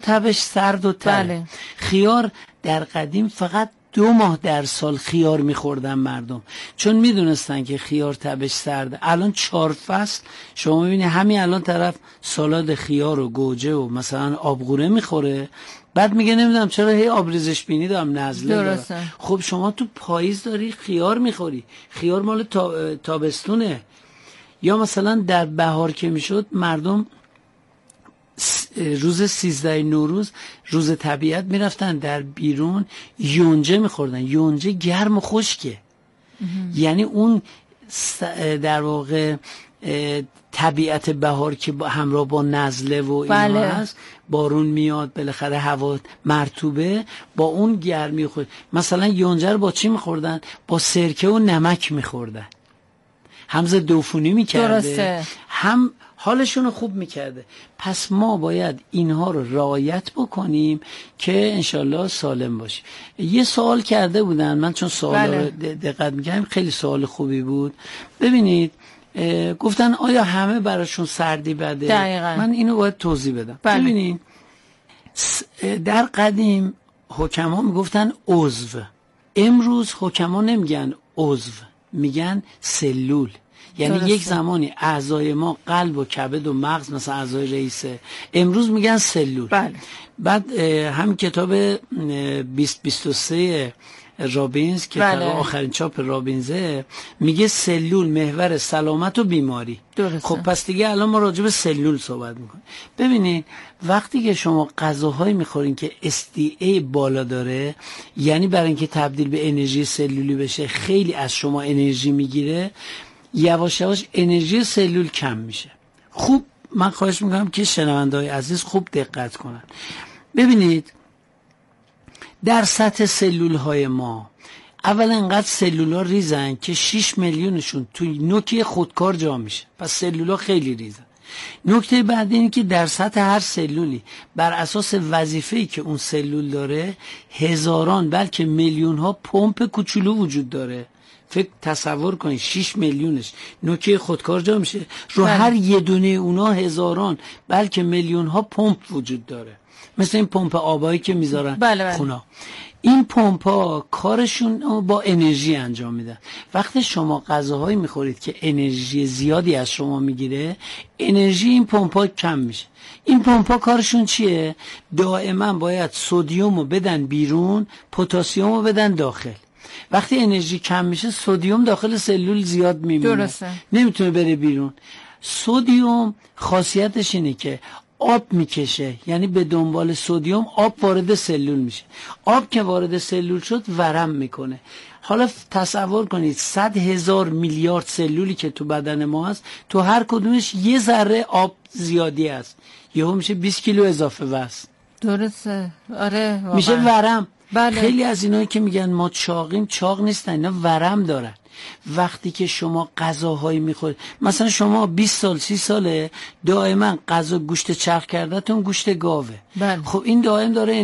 تبش سرد و تر. بله. خیار در قدیم فقط 2 ماه در سال خیار میخوردن مردم، چون میدونستن که خیار تبش سرده. الان 4 فصل شما میبینی همین الان طرف سالاد خیار و گوجه و مثلا آبغوره میخوره، بعد میگه نمیدونم چرا هی آبریزش بینی دارم، نزله دارم. خب شما تو پاییز داری خیار میخوری، خیار مال تابستونه. یا مثلا در بهار که میشد مردم روز 13 نوروز روز طبیعت میرفتن در بیرون یونجه میخوردن. یونجه گرم و خشکه، یعنی اون در واقع طبیعت بهار که همراه با نزله و اینا هست، بارون میاد بالاخره هوا مرطوبه، با اون گرمی خود. مثلا یونجه رو با چی میخوردن؟ با سرکه و نمک میخوردن، هم ضد عفونی میکرده، هم حالشون رو خوب میکرده. پس ما باید اینها رو رعایت بکنیم که انشالله سالم باشیم. یه سوال کرده بودن، من چون سوال رو دقت میکردم خیلی سوال خوبی بود. ببینید گفتن آیا همه براشون سردی بده؟ دقیقا. من اینو باید توضیح بدم. ببینید در قدیم حکما میگفتن عضو، امروز حکما نمیگن عضو، میگن سلول. یعنی درسته. یک زمانی اعضای ما قلب و کبد و مغز مثلا اعضای رئیسه، امروز میگن سلول. بله. بعد هم کتاب 2023 رابینز که آخرین چاپ رابینزه میگه سلول محور سلامت و بیماری. درسته. خب پس دیگه الان ما راجع به سلول صحبت میکنیم. ببینید وقتی که شما غذاهایی میخورین که SDA بالا داره، یعنی برای اینکه تبدیل به انرژی سلولی بشه خیلی از شما انرژی میگیره، یواش یواش انرژی سلول کم میشه. خوب من خواهش میکنم که شنونده‌های عزیز خوب دقت کنن. ببینید در سطح سلول های ما اولا انقدر سلول ها ریزن که 6 میلیونشون توی نوکی خودکار جا میشه، پس سلول ها خیلی ریزن. نکته بعد اینه که در سطح هر سلولی بر اساس وظیفه‌ای که اون سلول داره هزاران بلکه میلیون ها پمپ کوچولو وجود داره. فکر تصور کنید 6 میلیونش نوکی خودکار جا میشه، رو هر یه دونه اونا هزاران بلکه میلیون ها پمپ وجود داره، مثل این پمپ آبایی که میذارن خونا. این پمپ ها کارشون با انرژی انجام میدن. وقتی شما غذاهایی میخورید که انرژی زیادی از شما میگیره، انرژی این پمپ ها کم میشه. این پمپ ها کارشون چیه؟ دائما باید سدیم رو بدن بیرون، پتاسیم رو بدن داخل. وقتی انرژی کم میشه سدیم داخل سلول زیاد میمونه. درسته. نمیتونه بره بیرون. سدیم خاصیتش اینه که آب میکشه، یعنی به دنبال سدیم آب وارد سلول میشه. آب که وارد سلول شد ورم میکنه. حالا تصور کنید 100,000 میلیارد سلولی که تو بدن ما هست، تو هر کدومش یه ذره آب زیادی هست، یهو میشه 20 کیلو اضافه وزن. درسته. آره واقعا. میشه ورم. بله. خیلی از اینایی که میگن ما چاقیم، چاق نیستن، اینا ورم دارن. وقتی که شما غذاهایی میخورید، مثلا شما 20 سال 30 ساله دائما غذا گوشت چرخ کردهتون گوشت گاوه. بله. خب این دائم داره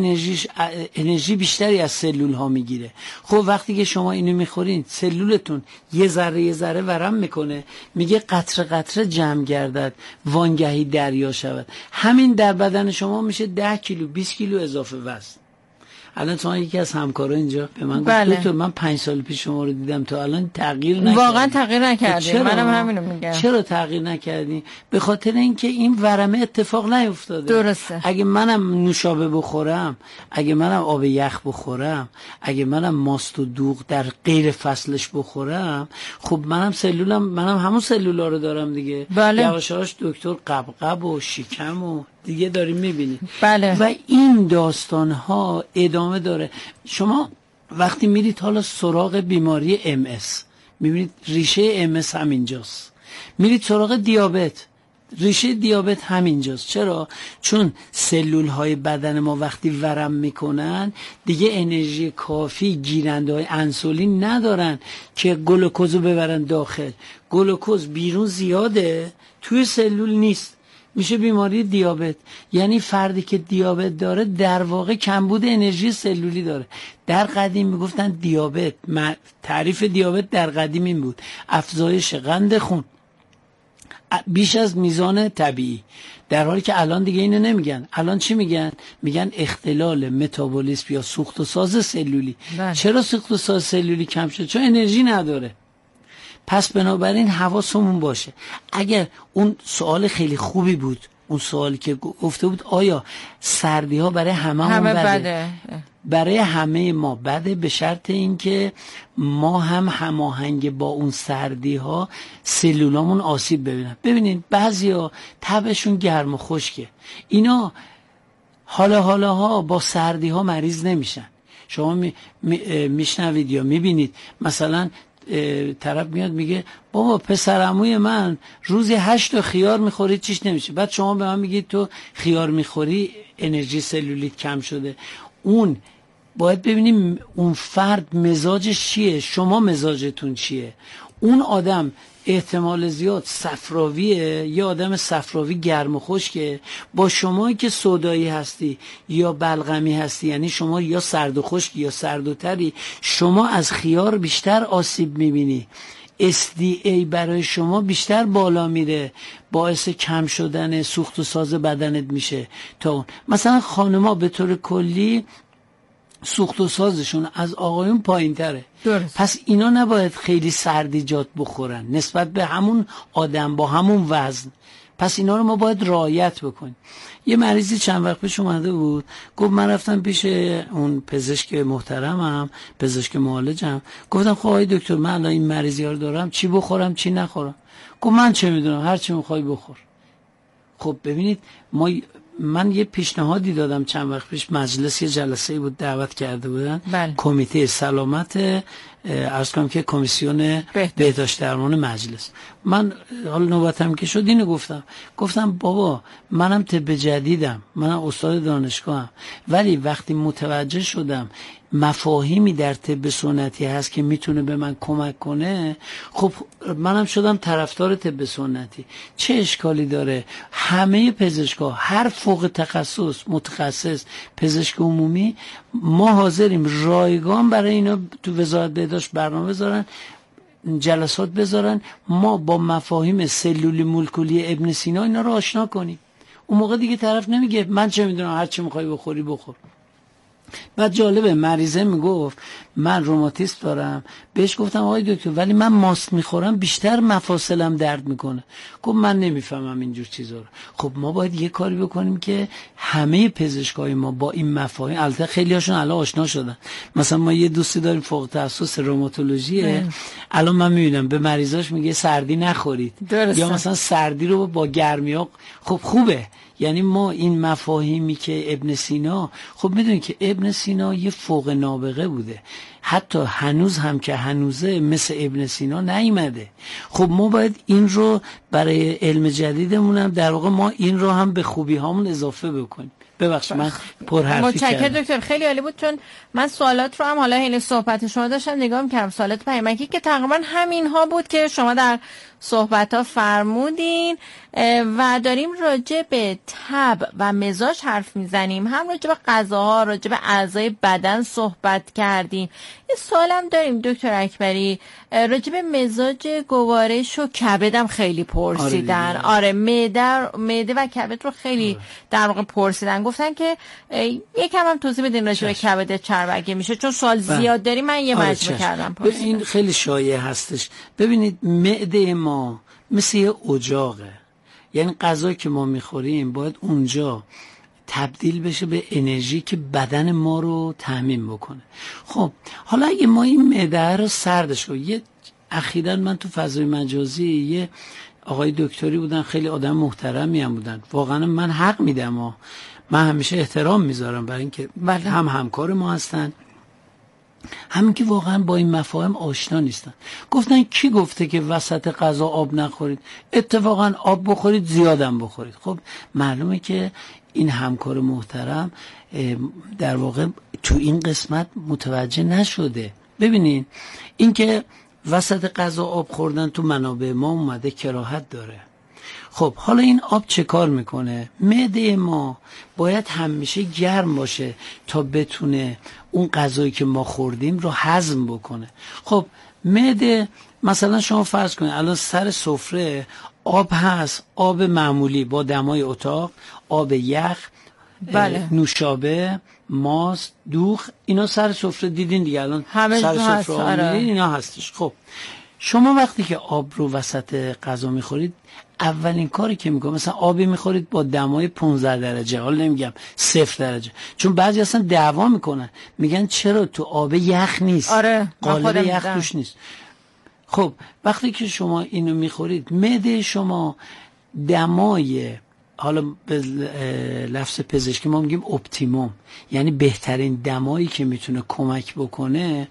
انرژی بیشتری از سلول ها میگیره. خب وقتی که شما اینو میخورین سلولتون یه ذره ورم میکنه، میگه قطره قطره جمع گردد وانگهی دریا شود. همین در بدن شما میشه 10 کیلو 20 کیلو اضافه وزن. الان تو یکی از همکارا اینجا به من گفت دکتر من 5 سال پیش شما رو دیدم تو الان تغییر نکردی. واقعا تغییر نکردی. منم همینو میگم. چرا تغییر نکردی؟ به خاطر اینکه این ورمه اتفاق نیفتاده. درسته. اگه منم نوشابه بخورم، اگه منم آب یخ بخورم، اگه منم ماست و دوغ در غیر فصلش بخورم، خب منم همون سلولا رو دارم دیگه. بله. یواش یواش دکتر قبقب و شکم و دیگه داریم میبینیم. بله. و این داستان ها ادامه داره. شما وقتی میرید حالا سراغ بیماری MS میبینید ریشه MS همینجاست. میرید سراغ دیابت، ریشه دیابت همینجاست. چرا؟ چون سلول های بدن ما وقتی ورم میکنن دیگه انرژی کافی گیرنده های انسولین ندارن که گلوکوزو ببرن داخل. گلوکوز بیرون زیاده، توی سلول نیست، میشه بیماری دیابت. یعنی فردی که دیابت داره در واقع کمبود انرژی سلولی داره. در قدیم میگفتن دیابت، تعریف دیابت در قدیم این بود: افزایش قند خون، بیش از میزان طبیعی، در حالی که الان دیگه اینو نمیگن. الان چی میگن؟ میگن اختلال متابولیسم یا سوخت و ساز سلولی. چرا سوخت و ساز سلولی کم شد؟ چون انرژی نداره. پس بنابراین حواسمون باشه. اگر اون سوال خیلی خوبی بود، اون سوالی که گفته بود آیا سردی ها برای همه بده؟ برای همه ما بده، به شرط اینکه ما هم هماهنگ با اون سردی ها سلولامون آسیب ببینن. ببینید بعضیا تبشون گرم و خشکه، اینا حالا با سردی ها مریض نمیشن. شما میشنوید یا میبینید مثلا طرف میاد میگه بابا پسر عموی من روزی 8 تا خیار میخوری چیش نمیشه، بعد شما به من میگید تو خیار میخوری انرژی سلولیت کم شده. اون باید ببینیم اون فرد مزاجش چیه، شما مزاجتون چیه. اون آدم احتمال زیاد صفراویه، یه آدم صفراوی گرم و خشکه، با شمایی که سودایی هستی یا بلغمی هستی، یعنی شما یا سرد و خشکی یا سرد و تری، شما از خیار بیشتر آسیب میبینی. SDA برای شما بیشتر بالا میره، باعث کم شدن سوخت و ساز بدنت میشه تا اون. مثلا خانم‌ها به طور کلی سوخت و سازشون از آقایون پایین تره. پس اینا نباید خیلی سردیجات بخورن نسبت به همون آدم با همون وزن. پس اینا رو ما باید رعایت بکنیم. یه مریضی چند وقت پیش اومده بود، گفت من رفتم پیش اون پزشک محترمم، پزشک معالجم، گفتم خب آقای دکتر من الان این مریضی ها رو دارم، چی بخورم چی نخورم؟ گفت من چه میدونم، هر چی میخوای بخور. خب ببینید من یه پیشنهادی دادم چند وقت پیش، مجلس یه جلسه‌ای بود دعوت کرده بودن، کمیته سلامت، عرض کنم که کمیسیون بهداشت درمان مجلس. من حالا نوبتم که شد اینو گفتم بابا منم طب جدیدم، منم استاد دانشگاهم، ولی وقتی متوجه شدم مفاهیمی در طب سنتی هست که میتونه به من کمک کنه، خب منم شدم طرفدار طب سنتی. چه اشکالی داره؟ همه پزشکا، هر فوق تخصص متخصص، پزشک عمومی، ما حاضریم رایگان برای اینا تو وزارت بهداشت برنامه بذارن، جلسات بذارن، ما با مفاهیم سلولی مولکولی ابن سینا اینا رو آشنا کنیم. اون موقع دیگه طرف نمیگه من چه میدونم، هر چی میخوای بخوری بخور. بعد جالبه مریضه میگفت من روماتیسم دارم، بهش گفتم آقای دکتر ولی من ماست میخورم بیشتر مفاصلم درد میکنه. گفت من نمیفهمم اینجور چیزا رو. خب ما باید یه کاری بکنیم که همه پزشکای ما با این مفاهیم، البته خیلی هاشون الان آشنا شدن. مثلا ما یه دوستی داریم فوق تخصص روماتولوژیه، الان من میبینم به مریضاش میگه سردی نخورید، یا مثلا سردی رو با گرمیا. خب خوبه، یعنی ما این مفاهیمی که ابن سینا، خب میدونید که ابن سینا یه فوق نابغه بوده، حتی هنوز هم که هنوزه مثل ابن سینا نیامده. خب ما باید این رو برای علم جدیدمون هم در واقع ما این رو هم به خوبی هامون اضافه بکنیم. ببخشید من پرحرفی کردم. متشکرم دکتر، خیلی عالی بود، چون من سوالات رو هم حالا این صحبت شما داشتم نگاه می‌کردم، سوالات پیامکی که تقریبا همین ها بود که شما در صحبت ها فرمودین و داریم راجع به طبع و مزاج حرف میزنیم، هم راجع به غذاها، راجع به اعضای بدن صحبت کردیم. یه سوالم داریم دکتر اکبری راجع به مزاج گوارش و کبدم خیلی پرسیدن. آره معده و کبد رو خیلی در واقع پرسیدن، گفتن که یکم هم توضیح بدین راجع به کبد چرب اگه میشه، چون سوال زیاد داریم، من یه مجموعه کردم پرسیدن. این خیلی شایع هستش. ببینید معده ما مثل یه اجاقه، یعنی غذایی که ما میخوریم باید اونجا تبدیل بشه به انرژی که بدن ما رو تامین بکنه. خب حالا اگه ما این معده رو سردش کنیم، اخیراً من تو فضای مجازی یه آقای دکتری بودن، خیلی آدم محترمی هم بودن، واقعا من حق میدم، من همیشه احترام میذارم برای اینکه هم همکار ما هستن، همین که واقعا با این مفاهیم آشنا نیستن. گفتن کی گفته که وسط غذا آب نخورید؟ اتفاقا آب بخورید، زیادم بخورید. خب معلومه که این همکار محترم در واقع تو این قسمت متوجه نشده. ببینین این که وسط غذا آب خوردن تو منابع ما اومده کراهت داره. خب حالا این آب چه کار میکنه؟ معده ما باید همیشه گرم باشه تا بتونه اون غذایی که ما خوردیم رو هضم بکنه. خب معده مثلا شما فرض کنید الان سر سفره آب هست، آب معمولی با دمای اتاق، آب یخ، بله. نوشابه، ماست، دوغ، اینا سر سفره دیدین دیگه الان سر سفره آب اینا هستش. خب شما وقتی که آب رو وسط غذا میخورید، اولین کاری که میکنید مثلا آبی میخورید با دمای 15 درجه، حالا نمیگم 0 درجه، چون بعضی اصلا دعوا میکنن میگن چرا تو آب یخ نیست. قالب یخ توش نیست. خب وقتی که شما اینو میخورید، معده شما دمای، حالا به لفظ پزشکی ما میگیم اپتیموم، یعنی بهترین دمایی که میتونه کمک بکنه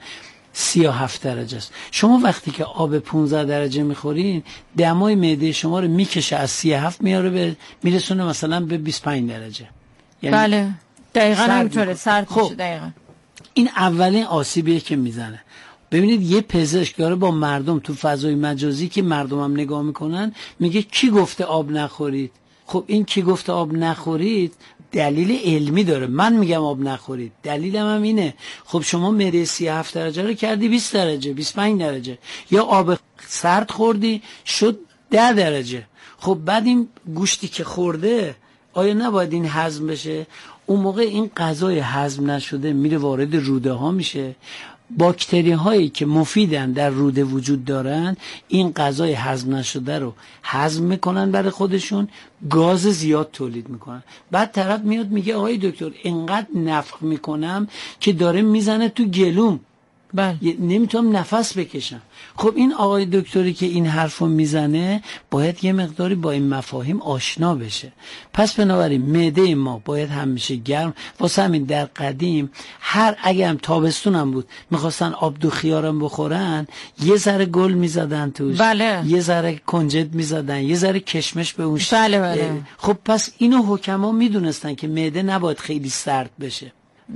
37 درجه است. شما وقتی که آب 15 درجه میخورین، دمای معده شما رو میکشه از 37 میاره میرسونه مثلا به 25 درجه. یعنی بله دقیقاً همینطوره، سرد میشه. دقیقاً این اولین آسیبیه که میزنه. ببینید یه پزشک داره با مردم تو فضای مجازی که مردم هم نگاه میکنن میگه کی گفته آب نخورید؟ خب این کی گفته آب نخورید دلیل علمی داره. من میگم آب نخورید، دلیلم هم اینه. خب شما معده 37 درجه رو کردی 20 درجه، 25 درجه، یا آب سرد خوردی شد 10 درجه. خب بعد این گوشتی که خورده آیا نباید این هضم بشه؟ اون موقع این غذای هضم نشده میره وارد روده ها میشه. باکتری هایی که مفیدن در روده وجود دارن این غذای هضم نشده رو هضم میکنن برای خودشون، گاز زیاد تولید میکنن. بعد طرف میاد میگه آقای دکتر اینقدر نفخ میکنم که داره میزنه تو گلوم، نمیتونم نفس بکشم. خب این آقای دکتری که این حرفو میزنه باید یه مقداری با این مفاهیم آشنا بشه. پس بنابراین معده ما باید همیشه گرم. واسه همین در قدیم اگه هم تابستون هم بود میخواستن آب دو خیارم بخورن، یه ذره گل میزدن توش، یه ذره کنجد میزدن، یه ذره کشمش به اون خب پس اینو حکما میدونستن که معده نباید خیلی سرد بشه.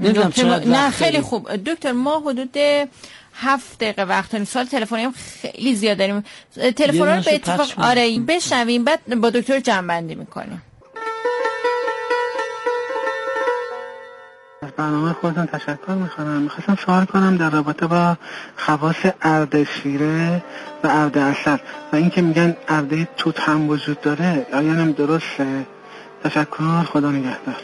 نه خیلی خوب دکتر، ما حدود 7 دقیقه وقت داریم. سوال تلفنی هم خیلی زیاد داریم. تلفن رو به اتفاق بشنویم بعد با دکتر جمع‌بندی میکنیم. از برنامه خودتون تشکر میکنم. میخواستم سوال کنم در رابطه با خواص اردشیره و اردعسل و این که میگن ارده توت هم وجود داره، آیا هم درسته؟ تشکر، خدا نگهدار.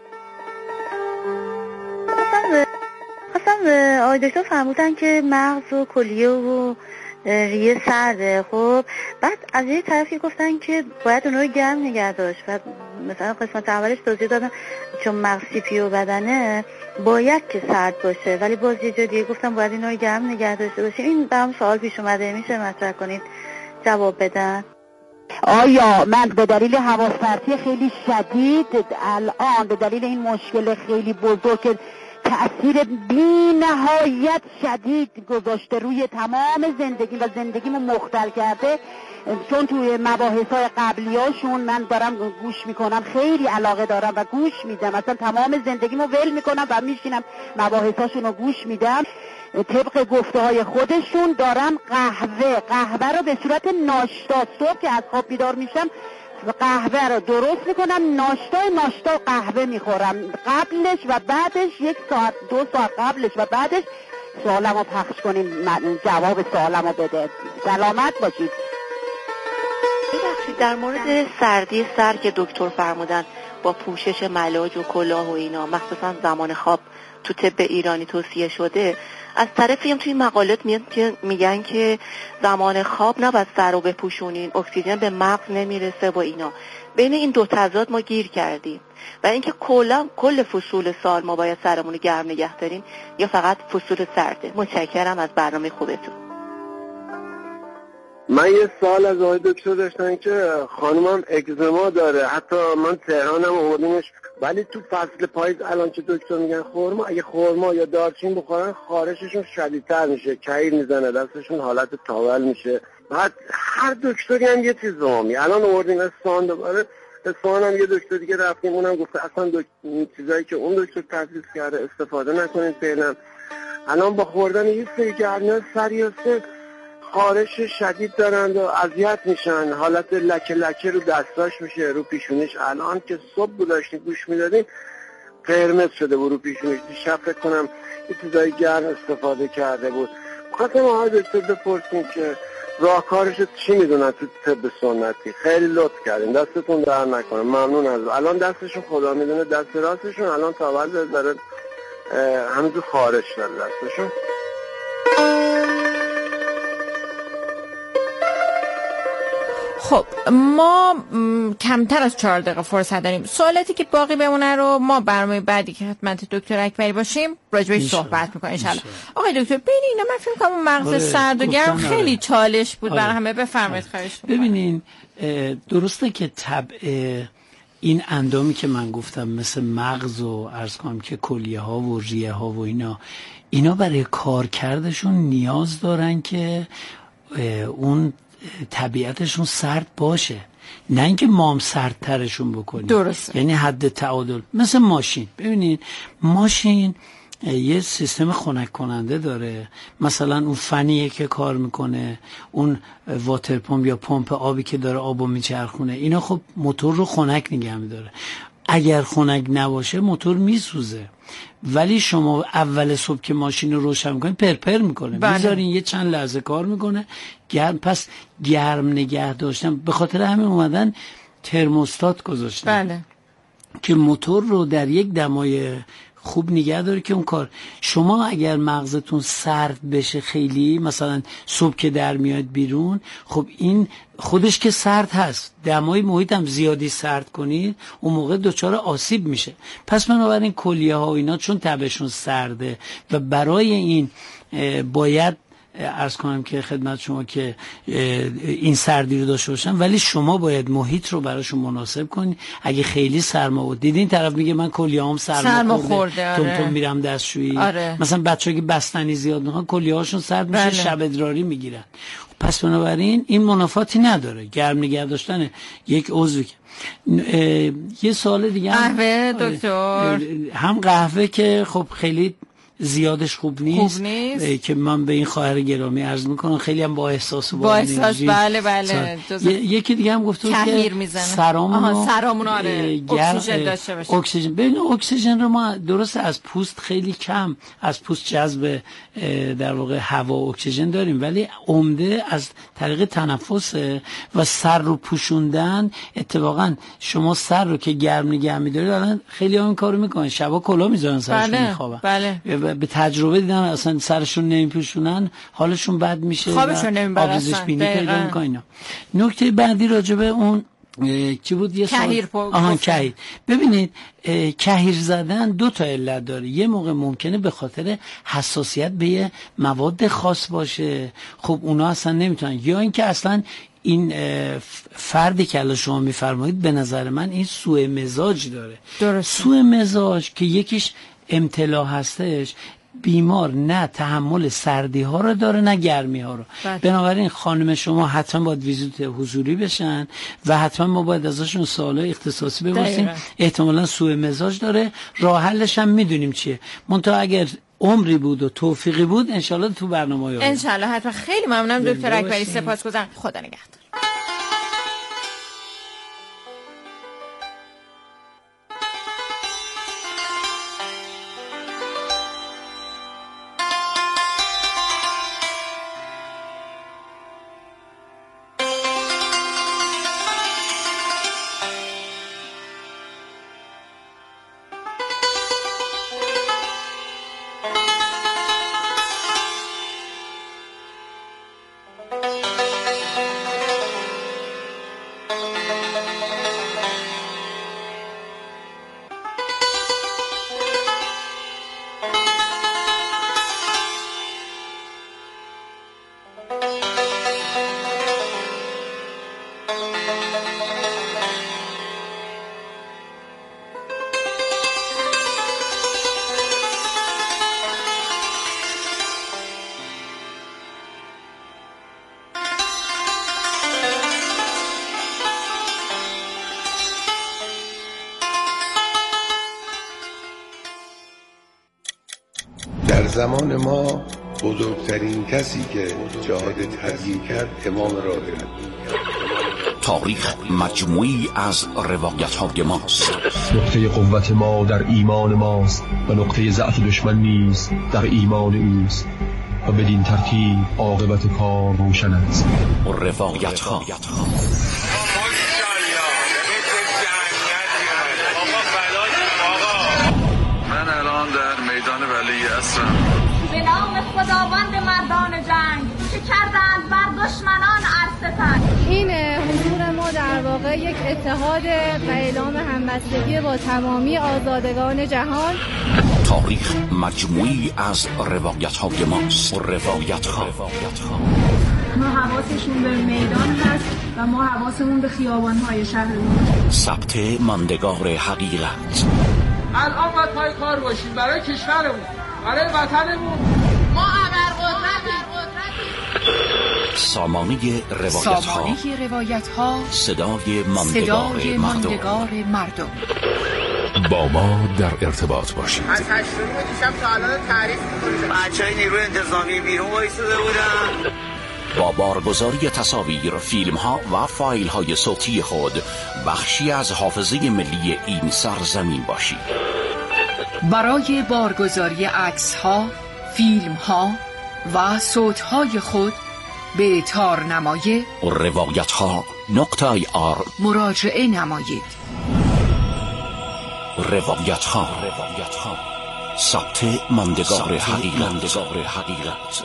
آقای دکتر فرمودن که مغز و کلیه و ریه سرده. خب بعد از یه طرفی گفتن که باید اونها رو گرم نگه داشت و مثلا قسمت اولش توضیح دادن چون مغز CPO بدنه باید که سرد باشه، ولی باز یه جا دیگه گفتن باید اینا رو گرم نگه داشته باشه. این برام سوال پیش اومده، میشه مطرح کنید جواب بدن؟ آیا من به دلیل حواس پرتی خیلی شدید الان به دلیل این مشکل خیلی بزرگ که تأثیر بی نهایت شدید گذاشته روی تمام زندگی و زندگیمو مختل کرده، چون توی مباحث‌های قبلیاشون من دارم گوش میکنم، خیلی علاقه دارم و گوش میدم، مثلا تمام زندگیمو ول میکنم و میشینم مباحثاشون رو گوش میدم. طبق گفته های خودشون دارم قهوه رو به صورت ناشتا، صبح که از خواب بیدار میشم قهوه رو درست میکنم، ناشتا قهوه میخورم، قبلش و بعدش 1 ساعت 2 ساعت قبلش و بعدش. سوالمو پخش کنین، جواب سوالمو بده. سلامت باشید. ببخشید در مورد سردی سر که دکتر فرمودن با پوشش ملاج و کلاه و اینا، مخصوصا زمان خواب تو طب ایرانی توصیه شده، از طرفی هم توی مقالات میاد که میگن که زمان خواب نباید سر رو بپوشونین، اکسیژن به مغز نمیرسه و اینا. بین این دو تضاد ما گیر کردیم و اینکه کل فصول سال ما باید سرمون رو گرم نگه داریم یا فقط فصول سرده. متشکرم از برنامه خوبتون. من یه سوال از آقای دکتر داشتم که خانومم اگزما داره، حتی من تهرانم آوردیمش، ولی تو فصل پاییز الان که دکتر میگن خرما، اگه خرما یا دارچین بخورن خارششون شدیدتر میشه، کهیر میزنه، دستشون حالت تاول میشه. بعد هر دکتری هم یه چیز زامی. الان آوردیم اصفهان، دوباره اصفهان هم یه دکتر دیگه رفتیم، اونم گفته اصلا چیزایی که اون دکتر تدریس کرده استفاده نکنید فعلا. الان با خوردن یه سری گرمی‌ها سریاسه خارش شدید دارند و اذیت میشن، حالت لکه لکه رو دستاش میشه، رو پیشونیش. الان که صبح داشتیم گوش میدادیم قرمز شده بود رو پیشونیش. دیشب فکر کنم یه چیزای گرم استفاده کرده بود. خواستم آقای دکتر بپرسیم که راهکارش چی میدونن تو طب سنتی. خیلی لطف کردین، دستتون در نکنه، ممنون از الان دستشون خدا میدونه، دست راستشون الان تولد داره همینجور خارج داره دستشون. خب ما کمتر از 4 دقیقه فرصت داریم. سوالاتی که باقی بمونه رو ما برنامه بعدی که خدمت دکتر اکبری باشیم راجعش صحبت میکنیم انشالله. آقای دکتر ببینید اینا من فکر میکنم مغز سرد و گرم خیلی چالش بود برای همه. بفرمایید. خواهش میکنم. ببینین درسته که طبع این اندامی که من گفتم مثل مغز و عرض کنم که کلیه ها و ریه ها و اینا برای کارکردشون نیاز دارن که اون طبیعتشون سرد باشه، نه اینکه ما هم سردترشون بکنیم. درسته. یعنی حد تعادل. مثل ماشین، ببینید ماشین یه سیستم خنک کننده داره، مثلا اون فنیه که کار میکنه، اون واتر پمپ یا پمپ آبی که داره آبو میچرخونه، اینا خب موتور رو خنک نگه میداره. اگر خنک نباشه موتور میسوزه. ولی شما اول صبح که ماشین رو روشن میکنید پرپر میکنه، میذارین یه چند لحظه کار میکنه گرم. پس گرم نگه داشتن، به خاطر همین اومدن ترموستات گذاشتن. بله. که موتور رو در یک دمای خوب نگه داره که اون کار. شما اگر مغزتون سرد بشه خیلی، مثلا صبح که در میاد بیرون، خب این خودش که سرد هست، دمای محیط هم زیادی سرد کنید اون موقع دچار آسیب میشه. پس بنابراین کلیه ها و اینا چون تبشون سرده و برای این باید عرض کنم که خدمت شما که این سردی رو داشته باشن، ولی شما باید محیط رو براشون مناسب کنید. اگه خیلی سرما بود، دیدین طرف میگه من کلیه‌هام سرما خورده تون میرم دستشویی. مثلا بچه‌ها که بستنی زیاد میخوان کلیه‌هاشون سرد میشه. شب ادراری میگیرن. پس بنابراین این منافاتی نداره گرم نگه داشتن یک عضوی. یه سوال دیگه قهوه دکتر، هم قهوه که خب خیلی زیادش خوب نیست. که من به این خواهر گرامی عرض میکنم خیلی هم با احساس و با احساس. بله یکی دیگه هم گفته که سرامون اکسیژن داشته باشه. اکسیژن، ببین اکسیژن رو ما درست از پوست خیلی کم از پوست جذب در واقع هوا و اکسیژن داریم، ولی عمده از طریق تنفس و سر رو پوشوندن. اتفاقا شما سر رو که گرم نگه می‌دارید، الان خیلی هم این کارو میکنن، شبا کلاه میذارن سرشون میخوابن. بله. به تجربه دیدم اصلا سرشون نمیپوشونن حالشون بد میشه، خوابشون نمیبره، آبریزش بینی پیدا میکنن. نکته بعدی راجبه اون چی بود؟ یه کهیر. کهیر. ببینید کهیر زدن 2 تا علت داره. یه موقع ممکنه به خاطر حساسیت به یه مواد خاص باشه، خب اونا اصلا نمیتونن، یا اینکه اصلا این فردی که الان شما میفرمایید به نظر من این سوء مزاج داره. درسته. سوء مزاج که یکیش امتلا هستش، بیمار نه تحمل سردی ها رو داره نه گرمی ها رو. بنابراین خانم شما حتما باید ویزیت حضوری بشن و حتما ما باید ازشون سوالای اختصاصی بپرسیم. احتمالاً سوء مزاج داره، راه حلش هم میدونیم چیه. منتها اگر عمری بود و توفیقی بود انشالله تو برنامه‌های انشالله حتما. خیلی ممنونم دکتر اکبری، سپاسگزارم. خدا نگهدار. در زمان ما بزرگترین کسی که جهاد تبیین کرد امام رابعه. تاریخ مجموعی از روایت‌های ماست. نقطه قوت ما در ایمان ماست و نقطه ضعف دشمن نیز در ایمان اوست. و بدین ترتیب عاقبت کار روشن است. روایت ها من الان در میدان ولی عصرم. به نام خداوند مردان جنگ که کردند بر دشمنان عرصتن. این حضور ما در واقع یک اتحاد و اعلام همبستگی با تمامی آزادگان جهان. تاریخ مجموعی از روایت های ماست. روایت ها ما حواسشون به میدان هست و ما حواسمون به خیابان های شهرمون. ثبت ماندگار حقیقت. الان باید پای کار باشیم برای کشورمون، برای وطنمون. ما ابرقدرتیم. سامانه روایت ها صدای ماندگار مردم. با ما در ارتباط باشید. از 8 دیشب تا الان تعریف می‌کنیم. بچه‌های نیروی انتظامی بیرون وایساده بودن. با بارگذاری تصاویر، فیلم ها و فایل های صوتی خود بخشی از حافظه ملی این سرزمین باشید. برای بارگذاری عکس ها، فیلم ها و صوت های خود به تارنمای روایت ها .ir مراجعه نمایید. روایت ها ثبت ماندگار حقیقت.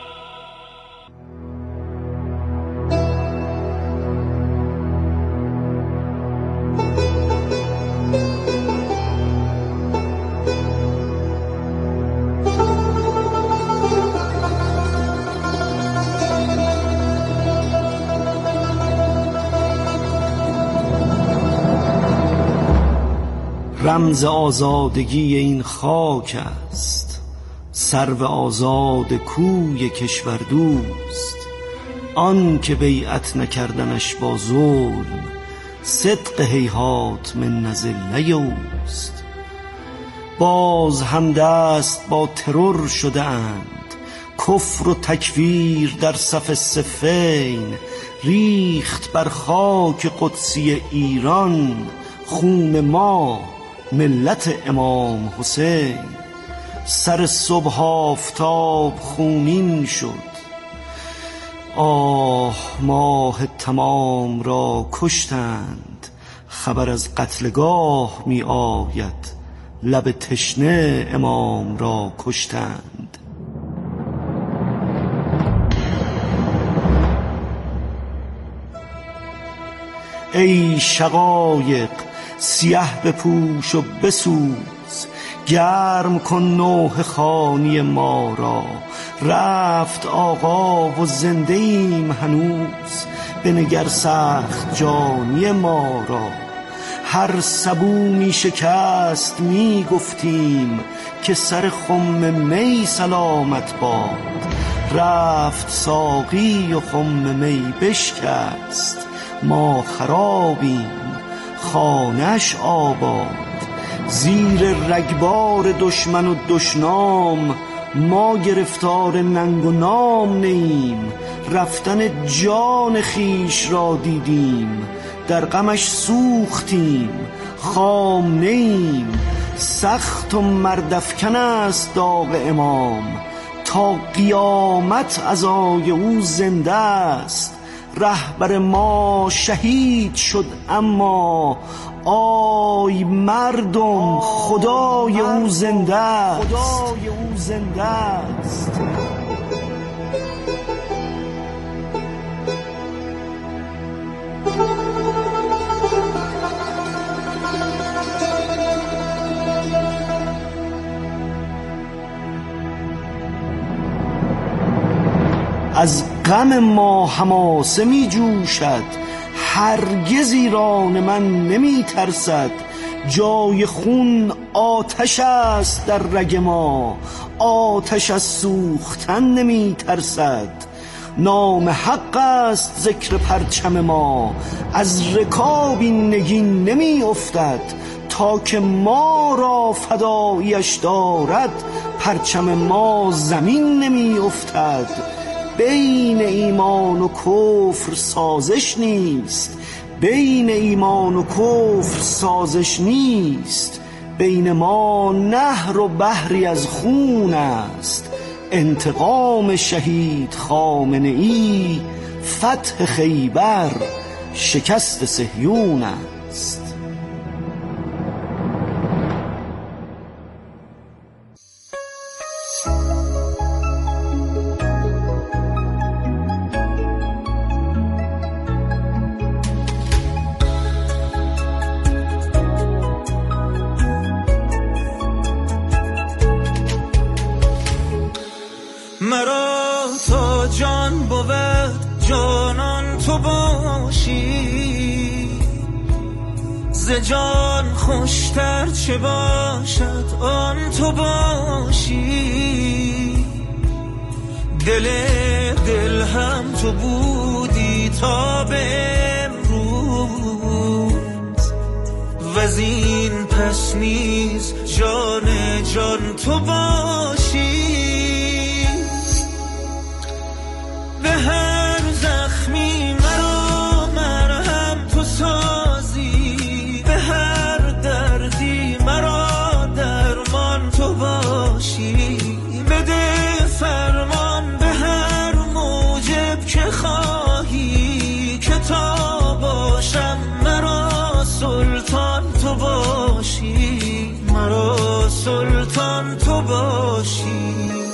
رمز آزادگی این خاک است، سرو آزاد کوی کشور دوست. آن که بیعت نکردنش با ظلم، صدق هیهات من نزله اوست. باز هم دست با ترور شده اند، کفر و تکفیر در صف صفین. ریخت بر خاک قدسی ایران، خون ما ملت امام حسین. سر صبح آفتاب خونین شد، آه ماه تمام را کشتند. خبر از قتلگاه می آید، لب تشنه امام را کشتند. ای شقایق سیه بپوش و بسوز، گرم کن نوح خانی ما را. رفت آقا و زنده ایم هنوز، بنگر سخت جانی ما را. هر سبو می شکست می گفتیم، که سر خم می سلامت باد. رفت ساقی و خم می بشکست، ما خرابیم خانش آباد. زیر رگبار دشمن و دشنام، ما گرفتار ننگ و نام نیم. رفتن جان خیش را دیدیم، در غمش سوختیم خام نیم. سخت و مردافکن است داغ امام، تا قیامت عزای او زنده است. رهبر ما شهید شد اما، آی مردم خدای او زنده است. از غم ما حماسه می جوشد، هرگز ایران من نمی ترسد. جای خون آتش است در رگ ما، آتش از سوختن نمی ترسد. نام حق است ذکر پرچم ما، از رکاب این نگین نمی افتد. تا که ما را فداییش دارد، پرچم ما زمین نمی افتد. بین ایمان و کفر سازش نیست، بین ایمان و کفر سازش نیست. بین ما نهر و بحری از خون است، انتقام شهید خامنه‌ای، فتح خیبر شکست صهیون است. مرا تا جان بود جانان تو باشی، ز جان خوشتر چه باشد آن تو باشی. دل هم تو بودی تا به امروز، وزین پس نیز جان جان تو باشی. به هر زخمی مرا مرهم تو سازی، به هر دردی مرا درمان تو باشی. بده فرمان به هر موجب که خواهی، که تا باشم مرا سلطان تو باشی، مرا سلطان تو باشی.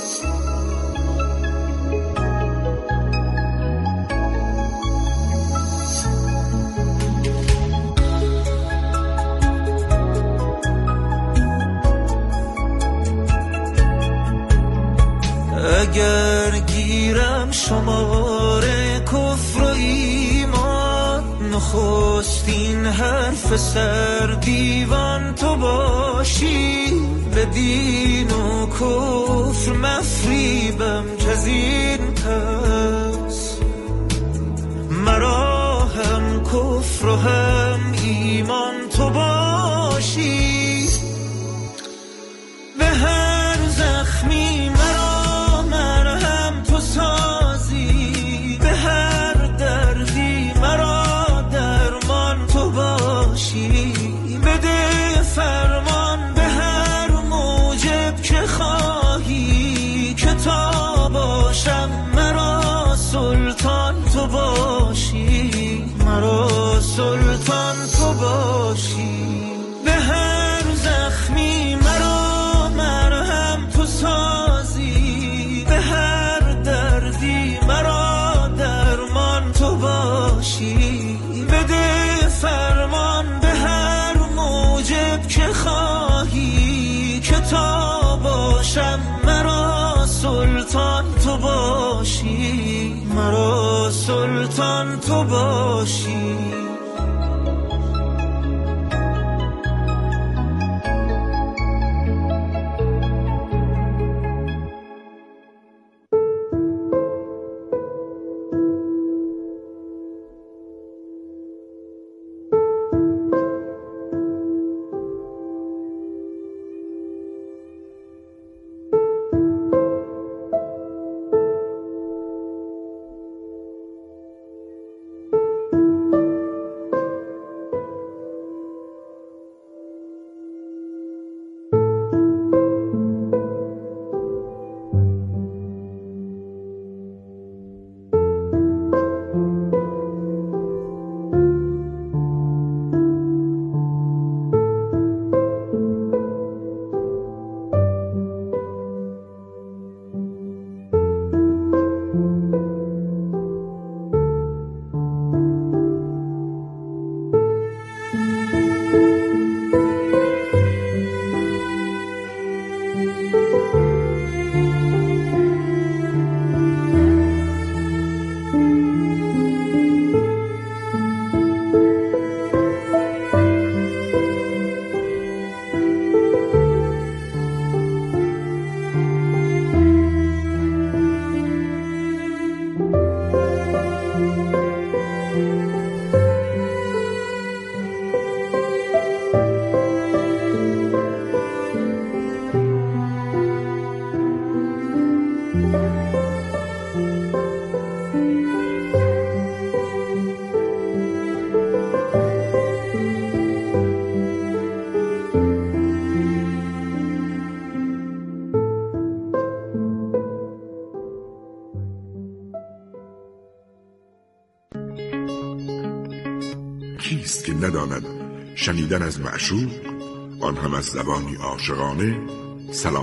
اگر گیرم شماره کفر و ایمان، نخستین حرف سر دیوان تو باشی. به دین و کفر مفریبم که از این پس، مرا هم کفر و هم ایمان تو باشی. به هر زخمی مرا مرهم تو سازی، به هر دردی مرا درمان تو باشی. بده فرمان به هر موجب که خواهی، که تا باشم مرا سلطان تو باشی، مرا سلطان تو باشی. به هر زخمی مرا مرهم تو سازی، به هر دردی مرا درمان تو باشی. بده فرمان به هر موجب که خواهی، که تا باشم مرا سلطان تو باشی، مرا سلطان تو باشی. کیست که نداند شنیدن از معشوق، آن هم از زبانی عاشقانه، سلام